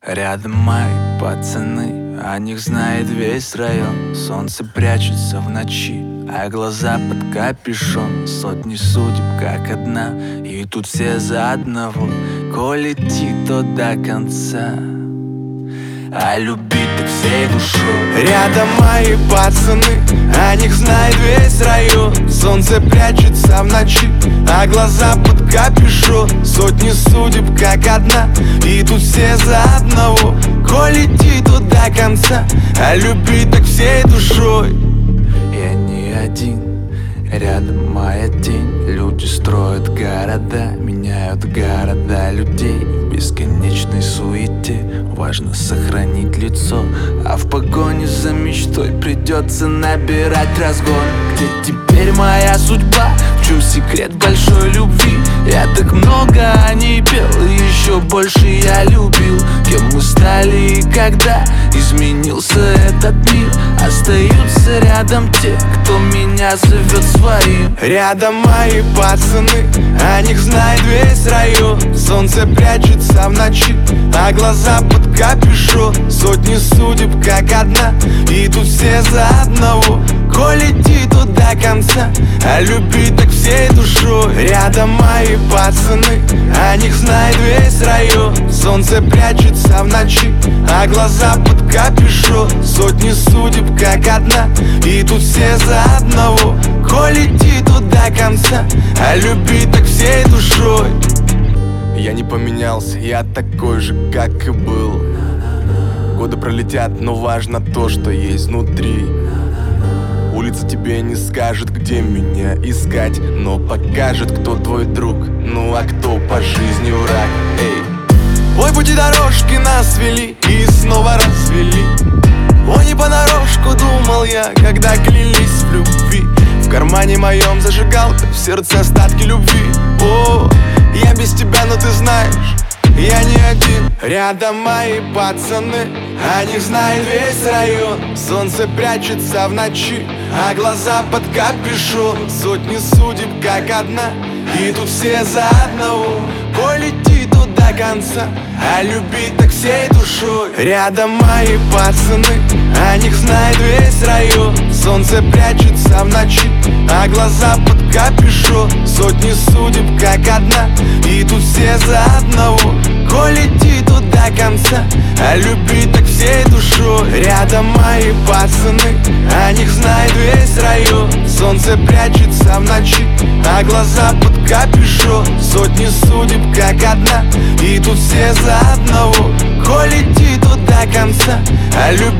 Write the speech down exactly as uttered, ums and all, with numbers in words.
Рядом мои пацаны, о них знает весь район. Солнце прячется в ночи, а глаза под капюшон. Сотни судеб как одна, и тут все за одного. Коль идти, то до конца, а любить так всей душой. Рядом мои пацаны, о них знает весь район. Солнце прячется в ночи, а глаза под капюшон. Сотни судеб как одна, и тут все за одного. Коль идти, то до конца, а любить так всей душой. Я не один, рядом моя тень. Люди строят города, меняют города людей. В бесконечной суете важно сохранить лицо, а в погоне за мечтой придется набирать разгон. Где теперь моя судьба? В чем секрет большой любви? Я так много о ней пел, и еще больше я любил. Кем мы стали и когда изменился этот мир? Остаются рядом те, кто меня зовет своим. Рядом мои пацаны, о них знает весь район. Солнце прячется в ночи, а глаза под капюшон. Сотни судеб как одна, и тут все за одного. Коль идти, то до конца, а любить так всей душой. Рядом мои пацаны, о них знает весь район. Солнце прячется в ночи, а глаза под капюшон. Сотни судеб как одна, и тут все за одного. Коль идти, то до конца, а любить так всей душой. Я не поменялся, я такой же, как и был. Годы пролетят, но важно то, что есть внутри. Улица тебе не скажет, где меня искать, но покажет, кто твой друг, ну а кто по жизни враг. Эй. Ой, пути дорожки нас вели и снова развели. Ой, не понарошку думал я, когда клялись в любви. В кармане моем зажигалка, в сердце остатки любви. О, я без тебя, но ты знаешь, я не один. Рядом мои пацаны, о них знает весь район. Солнце прячется в ночи, а глаза под капюшон. Сотни судеб как одна, и тут все за одного. Коль идти, то до конца, а любить так всей душой. Рядом мои пацаны, о них знает весь район. Солнце прячется в ночи, а глаза под капюшон. Сотни судеб как одна, и тут все за одного. Коль идти, то до конца, а любить так всей душой. Рядом мои пацаны, о них знает весь район. Солнце прячется в ночи, а глаза под капюшон. Сотни судеб как одна, и тут все за одного. Коль идти, то до конца, а любить